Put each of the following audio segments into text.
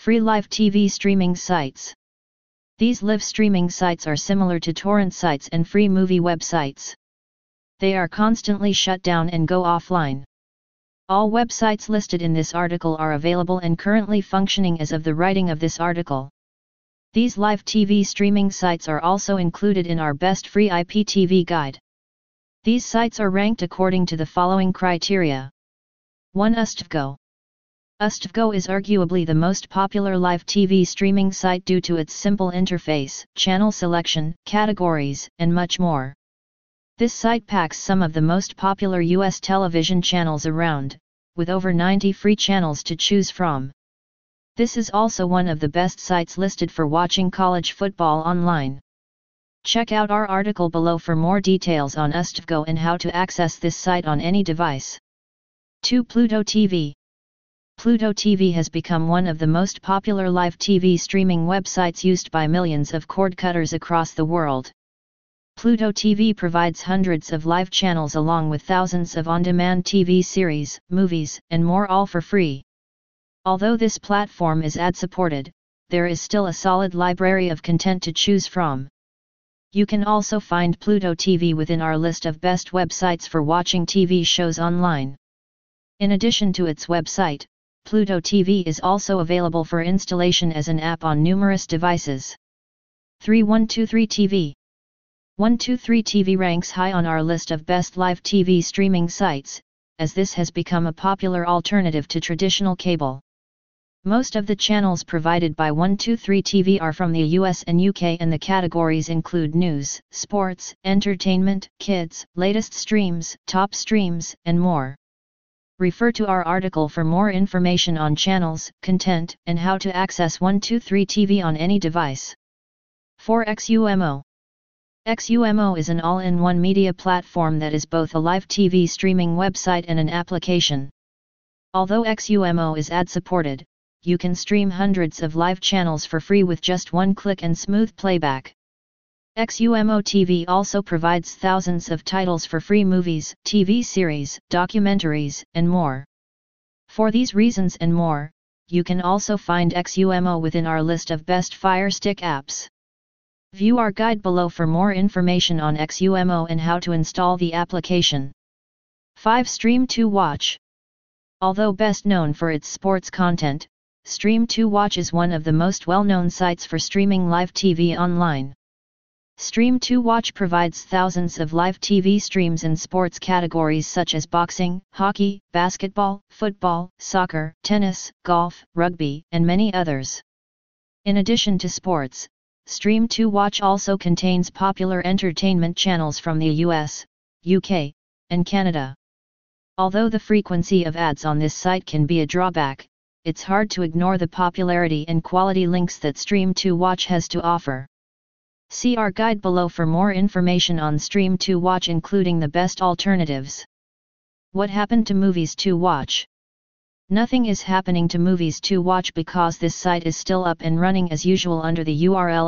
Free live TV streaming sites. These live streaming sites are similar to torrent sites and free movie websites. They are constantly shut down and go offline. All websites listed in this article are available and currently functioning as of the writing of this article. These live TV streaming sites are also included in our Best Free IPTV Guide. These sites are ranked according to the following criteria. 1. USTVGO. USTVGO is arguably the most popular live TV streaming site due to its simple interface, channel selection, categories, and much more. This site packs some of the most popular US television channels around, with over 90 free channels to choose from. This is also one of the best sites listed for watching college football online. Check out our article below for more details on USTVGO and how to access this site on any device. 2. Pluto TV. Pluto TV has become one of the most popular live TV streaming websites used by millions of cord cutters across the world. Pluto TV provides hundreds of live channels along with thousands of on-demand TV series, movies, and more, all for free. Although this platform is ad-supported, there is still a solid library of content to choose from. You can also find Pluto TV within our list of best websites for watching TV shows online. In addition to its website, Pluto TV is also available for installation as an app on numerous devices. 3. 123 TV. 123 TV ranks high on our list of best live TV streaming sites, as this has become a popular alternative to traditional cable. Most of the channels provided by 123 TV are from the US and UK, and the categories include news, sports, entertainment, kids, latest streams, top streams, and more. Refer to our article for more information on channels, content, and how to access 123 TV on any device. 4. XUMO. XUMO is an all-in-one media platform that is both a live TV streaming website and an application. Although XUMO is ad-supported, you can stream hundreds of live channels for free with just one click and smooth playback. XUMO TV also provides thousands of titles for free: movies, TV series, documentaries, and more. For these reasons and more, you can also find XUMO within our list of best Fire Stick apps. View our guide below for more information on XUMO and how to install the application. 5. Stream2Watch. Although best known for its sports content, Stream2Watch is one of the most well-known sites for streaming live TV online. Stream2Watch provides thousands of live TV streams in sports categories such as boxing, hockey, basketball, football, soccer, tennis, golf, rugby, and many others. In addition to sports, Stream2Watch also contains popular entertainment channels from the US, UK, and Canada. Although the frequency of ads on this site can be a drawback, it's hard to ignore the popularity and quality links that Stream2Watch has to offer. See our guide below for more information on Stream2Watch, including the best alternatives. What happened to Movies2Watch? Nothing is happening to Movies2Watch because this site is still up and running as usual under the URL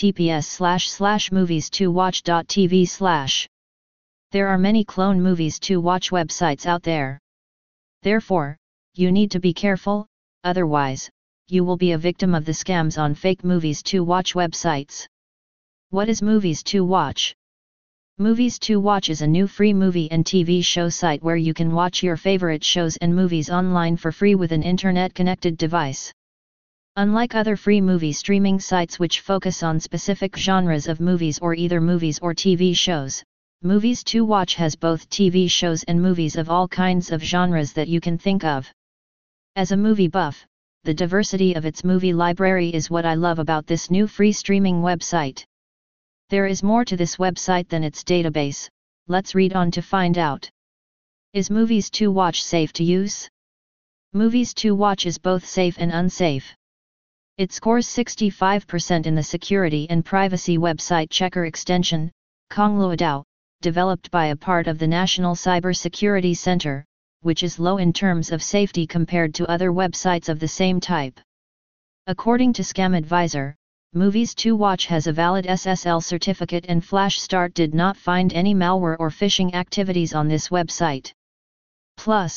https://movies2watch.tv/. There are many clone Movies2Watch websites out there. Therefore, you need to be careful, otherwise, you will be a victim of the scams on fake Movies2Watch websites. What is Movies2Watch? Movies2Watch is a new free movie and TV show site where you can watch your favorite shows and movies online for free with an internet-connected device. Unlike other free movie streaming sites which focus on specific genres of movies or either movies or TV shows, Movies2Watch has both TV shows and movies of all kinds of genres that you can think of. As a movie buff, the diversity of its movie library is what I love about this new free streaming website. There is more to this website than its database. Let's read on to find out. Is Movies2Watch safe to use? Movies2Watch is both safe and unsafe. It scores 65% in the security and privacy website checker extension, Kongluadao, developed by a part of the National Cybersecurity Center, which is low in terms of safety compared to other websites of the same type. According to Scam Advisor, Movies2Watch has a valid SSL certificate and FlashStart did not find any malware or phishing activities on this website. Plus,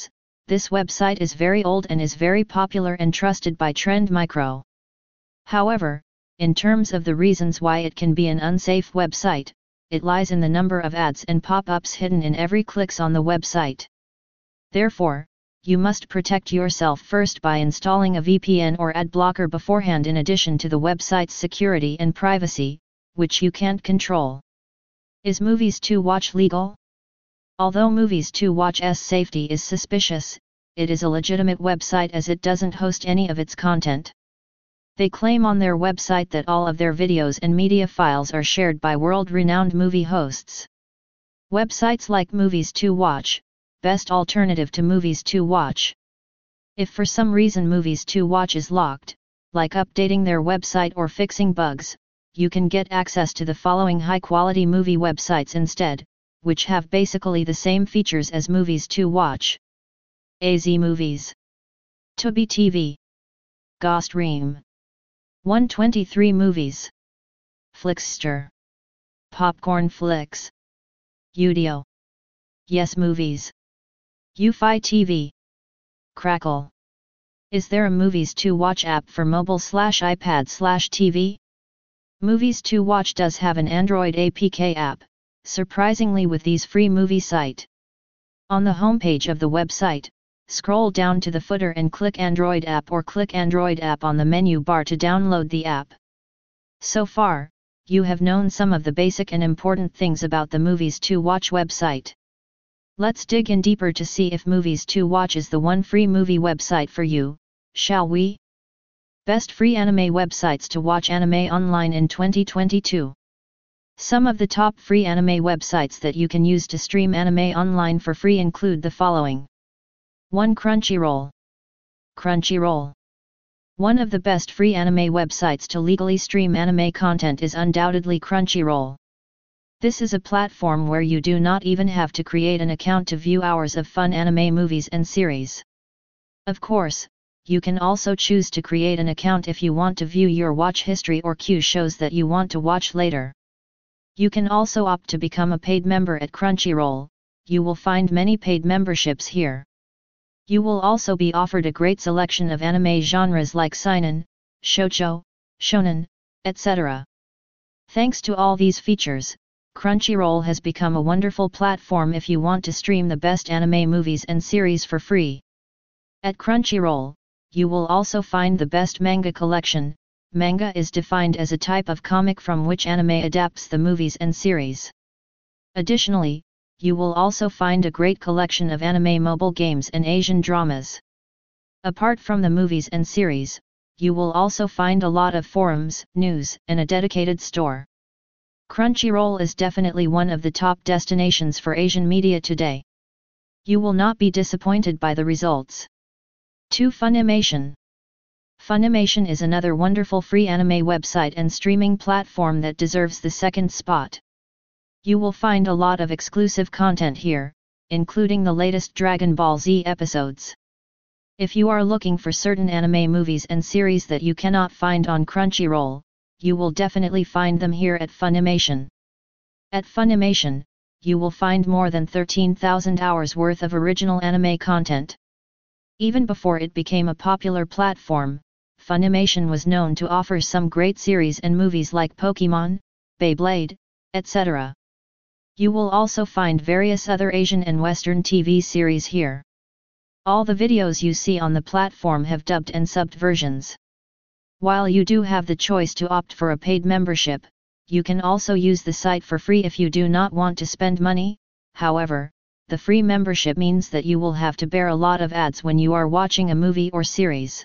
This website is very old and is very popular and trusted by Trend Micro. However, in terms of the reasons why it can be an unsafe website, it lies in the number of ads and pop-ups hidden in every clicks on the website. Therefore, you must protect yourself first by installing a VPN or ad blocker beforehand in addition to the website's security and privacy, which you can't control. Is Movies to Watch legal? Although Movies to Watch's safety is suspicious, it is a legitimate website as it doesn't host any of its content. They claim on their website that all of their videos and media files are shared by world-renowned movie hosts. Websites like Movies to Watch, best alternative to Movies to Watch. If for some reason Movies to Watch is locked, like updating their website or fixing bugs, you can get access to the following high-quality movie websites instead, which have basically the same features as Movies to Watch. AZ Movies, Tubi TV, GoStream, 123 Movies, Flixster, Popcorn Flix, Udio, Yes Movies, Ufi TV, Crackle. Is there a Movies to Watch app for mobile/iPad/TV? Movies to Watch does have an Android APK app, surprisingly with these free movie site. On the homepage of the website, scroll down to the footer and click Android app or click Android app on the menu bar to download the app. So far, you have known some of the basic and important things about the Movies to Watch website. Let's dig in deeper to see if Movies to Watch is the one free movie website for you, shall we? Best free anime websites to watch anime online in 2022. Some of the top free anime websites that you can use to stream anime online for free include the following. 1. Crunchyroll. Crunchyroll. One of the best free anime websites to legally stream anime content is undoubtedly Crunchyroll. This is a platform where you do not even have to create an account to view hours of fun anime movies and series. Of course, you can also choose to create an account if you want to view your watch history or queue shows that you want to watch later. You can also opt to become a paid member at Crunchyroll. You will find many paid memberships here. You will also be offered a great selection of anime genres like seinen, shoujo, shonen, etc. Thanks to all these features, Crunchyroll has become a wonderful platform if you want to stream the best anime movies and series for free. At Crunchyroll, you will also find the best manga collection. Manga is defined as a type of comic from which anime adapts the movies and series. Additionally, you will also find a great collection of anime mobile games and Asian dramas. Apart from the movies and series, you will also find a lot of forums, news, and a dedicated store. Crunchyroll is definitely one of the top destinations for Asian media today. You will not be disappointed by the results. 2. Funimation. Funimation is another wonderful free anime website and streaming platform that deserves the second spot. You will find a lot of exclusive content here, including the latest Dragon Ball Z episodes. If you are looking for certain anime movies and series that you cannot find on Crunchyroll, you will definitely find them here at Funimation. At Funimation, you will find more than 13,000 hours worth of original anime content. Even before it became a popular platform, Funimation was known to offer some great series and movies like Pokémon, Beyblade, etc. You will also find various other Asian and Western TV series here. All the videos you see on the platform have dubbed and subbed versions. While you do have the choice to opt for a paid membership, you can also use the site for free if you do not want to spend money. However, the free membership means that you will have to bear a lot of ads when you are watching a movie or series.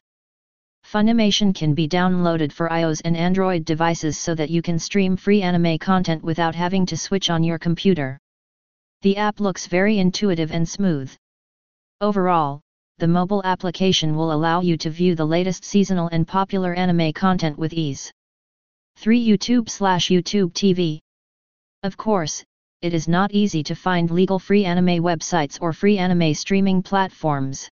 Funimation can be downloaded for iOS and Android devices so that you can stream free anime content without having to switch on your computer. The app looks very intuitive and smooth. Overall, the mobile application will allow you to view the latest seasonal and popular anime content with ease. 3. YouTube/YouTube TV. Of course, it is not easy to find legal free anime websites or free anime streaming platforms.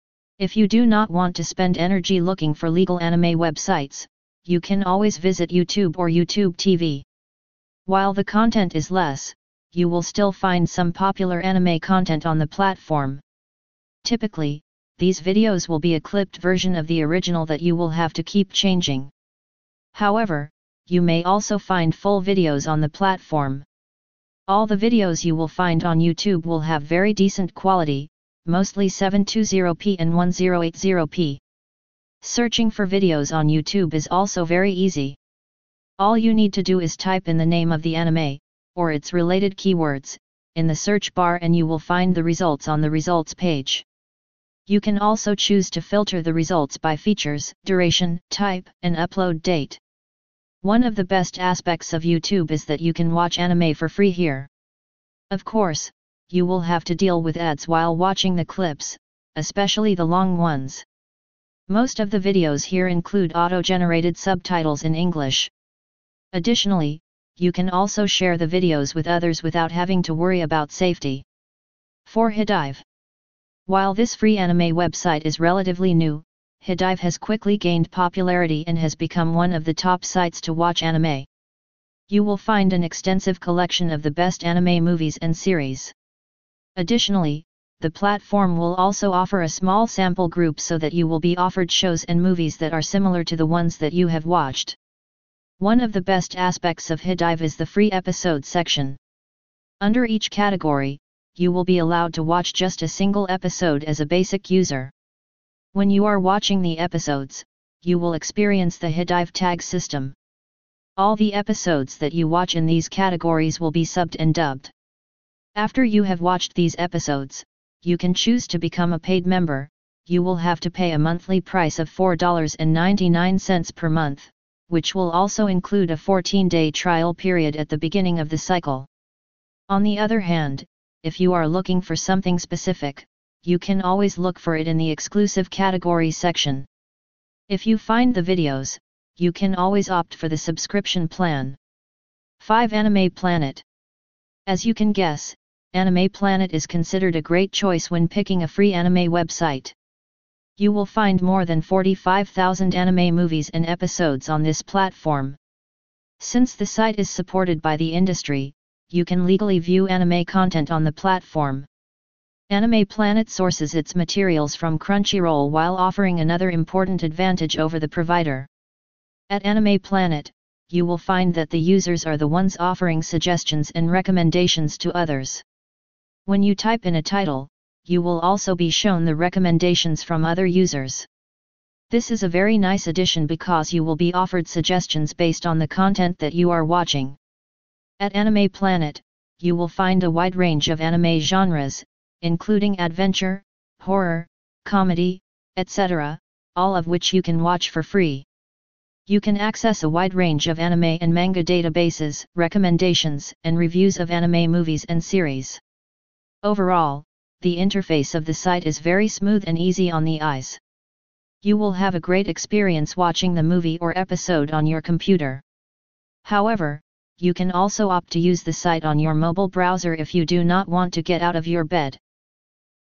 If you do not want to spend energy looking for legal anime websites, you can always visit YouTube or YouTube TV. While the content is less, you will still find some popular anime content on the platform. Typically, these videos will be a clipped version of the original that you will have to keep changing. However, you may also find full videos on the platform. All the videos you will find on YouTube will have very decent quality, mostly 720p and 1080p. Searching for videos on YouTube is also very easy. All you need to do is type in the name of the anime, or its related keywords, in the search bar and you will find the results on the results page. You can also choose to filter the results by features, duration, type, and upload date. One of the best aspects of YouTube is that you can watch anime for free here. Of course, you will have to deal with ads while watching the clips, especially the long ones. Most of the videos here include auto-generated subtitles in English. Additionally, you can also share the videos with others without having to worry about safety. 4. HIDIVE. While this free anime website is relatively new, HIDIVE has quickly gained popularity and has become one of the top sites to watch anime. You will find an extensive collection of the best anime movies and series. Additionally, the platform will also offer a small sample group so that you will be offered shows and movies that are similar to the ones that you have watched. One of the best aspects of HIDIVE is the free episode section. Under each category, you will be allowed to watch just a single episode as a basic user. When you are watching the episodes, you will experience the HIDIVE tag system. All the episodes that you watch in these categories will be subbed and dubbed. After you have watched these episodes, you can choose to become a paid member. You will have to pay a monthly price of $4.99 per month, which will also include a 14-day trial period at the beginning of the cycle. On the other hand, if you are looking for something specific, you can always look for it in the exclusive category section. If you find the videos, you can always opt for the subscription plan. 5. Anime Planet. As you can guess, Anime Planet is considered a great choice when picking a free anime website. You will find more than 45,000 anime movies and episodes on this platform. Since the site is supported by the industry, you can legally view anime content on the platform. Anime Planet sources its materials from Crunchyroll while offering another important advantage over the provider. At Anime Planet, you will find that the users are the ones offering suggestions and recommendations to others. When you type in a title, you will also be shown the recommendations from other users. This is a very nice addition because you will be offered suggestions based on the content that you are watching. At Anime Planet, you will find a wide range of anime genres, including adventure, horror, comedy, etc., all of which you can watch for free. You can access a wide range of anime and manga databases, recommendations, and reviews of anime movies and series. Overall, the interface of the site is very smooth and easy on the eyes. You will have a great experience watching the movie or episode on your computer. However, you can also opt to use the site on your mobile browser if you do not want to get out of your bed.